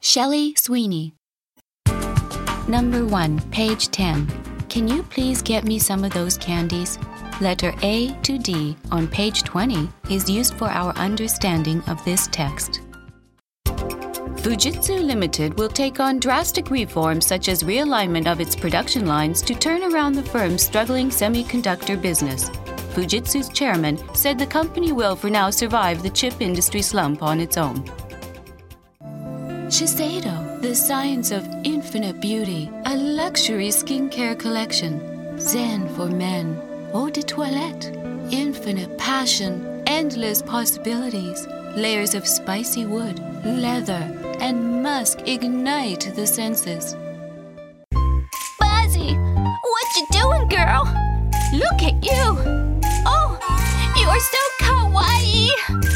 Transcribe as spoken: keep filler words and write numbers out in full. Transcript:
Shelley Sweeney. Number one, page ten. Can you please get me some of those candies? Letter A to D on page twenty is used for our understanding of this text. Fujitsu Limited will take on drastic reforms such as realignment of its production lines to turn around the firm's struggling semiconductor business. Fujitsu's chairman said the company will for now survive the chip industry slump on its own. Shiseido, the science of infinite beauty, a luxury skincare collection. Zen for men, eau de toilette, infinite passion, endless possibilities. Layers of spicy wood, leather, and musk ignite the senses. Buzzy, what you doing, girl? Look at you! Oh, you're so kawaii!